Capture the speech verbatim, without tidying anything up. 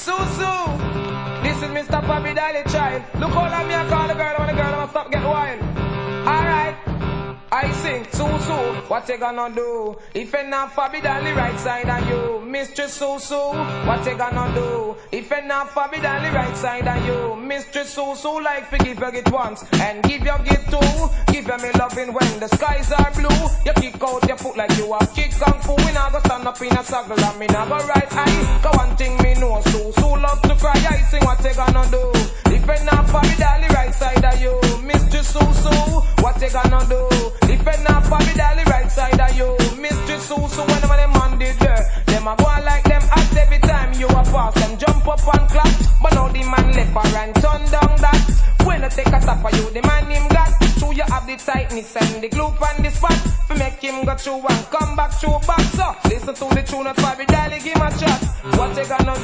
Susu, this is Mister Bobby Daly child. Look how long me I call the girl when the girl wanna stop get wild. Alright, I sing Susu, what you gonna do? If you're not forbid on the right side of you, Mistress Susu, what you gonna do? If you're not forbid on the right side of you, Mistress Susu, like forgive you get once and give you get two. Give you me loving when the skies are blue. You kick out your foot like you a kick kung fu. We not go stand up in a circle and me not go right eye. Cause one thing me know, Susu love to cry. I sing what you gonna do? If you're not forbid on the right side of you, Mistress Susu, what you gonna do? If you're not forbid on the right side of you, Mistress Susu, whenever them man did there, them a go on like them act every time you a pass. Them jump up and clap, but now the man left her and turn down that. When I take a tap of you, the man him got. So you have the tightness and the glue on the spot. To make him go through and come back through back. So listen to the tune of Bobby Daly, give him a shot. What you gonna do?